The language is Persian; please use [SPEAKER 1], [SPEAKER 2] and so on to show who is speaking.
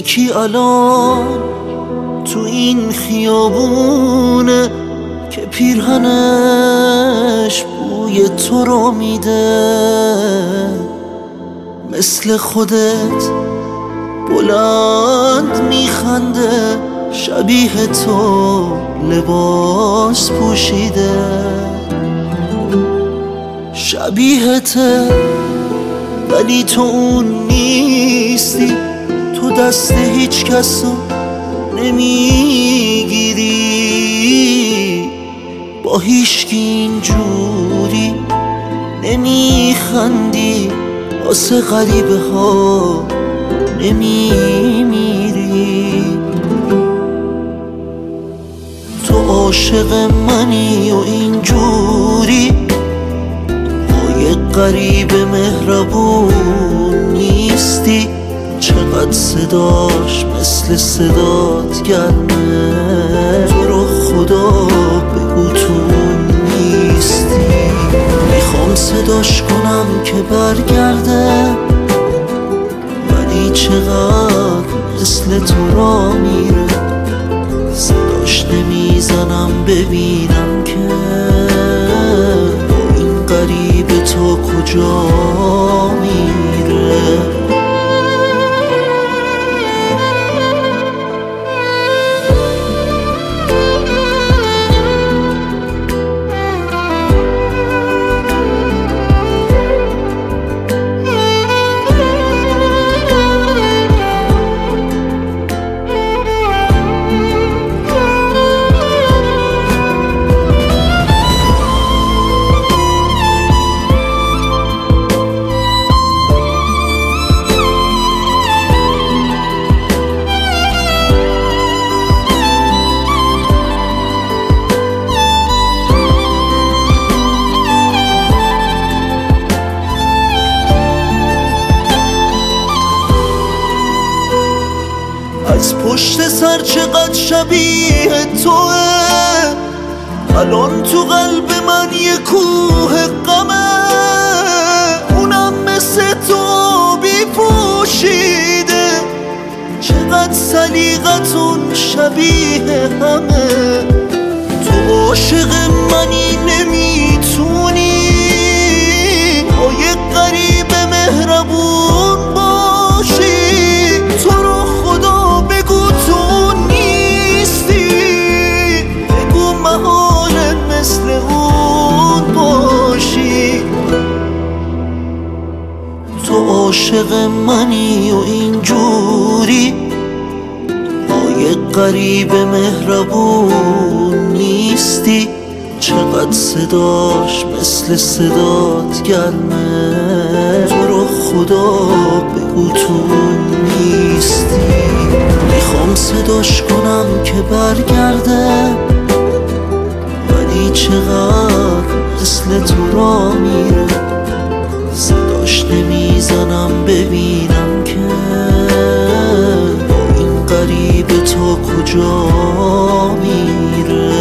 [SPEAKER 1] یکی الان تو این خیابونه که پیرهنش بوی تو رو میده، مثل خودت بلند میخنده، شبیه تو لباس پوشیده، شبیهته ولی تو اون نیستی، تو دست هیچ کس رو نمیگیری، با هیچکی اینجوری نمیخندی، واسه غریبه ها نمیمیری. تو عاشق منی و اینجوری با یه غریب مهربون نیستی، چقدر صداش مثل صدات گرمه، تو رو خدا بگو تو نیستی. میخوام صداش کنم که برگرده، ولی چقدر مثل تو را میره، صداش نمیزنم ببینم که با این غریب تو کجا میره. از پشت سر چقدر شبیه توه، الان تو قلب من یه کوه غمه، اونم مثل تو بی پوشیده، چقدر سلیقتون شبیه همه. تو عاشق منی نمیتونی با یه غریب مهربون باشی، تو رو خدا بگو تو نیستی، بگو محاله مثل اون باشی. تو عاشق منی و اینجوری با یه غریب مهربون نیستی، چقدر صداش مثل صدات گرمه، تو رو خدا بگو تو نیستی. میخوام صداش کنم که برگرده، ولی چقدر مثل تو را میره، صداش نمیزنم ببینم که با این غریب تو کجا میره.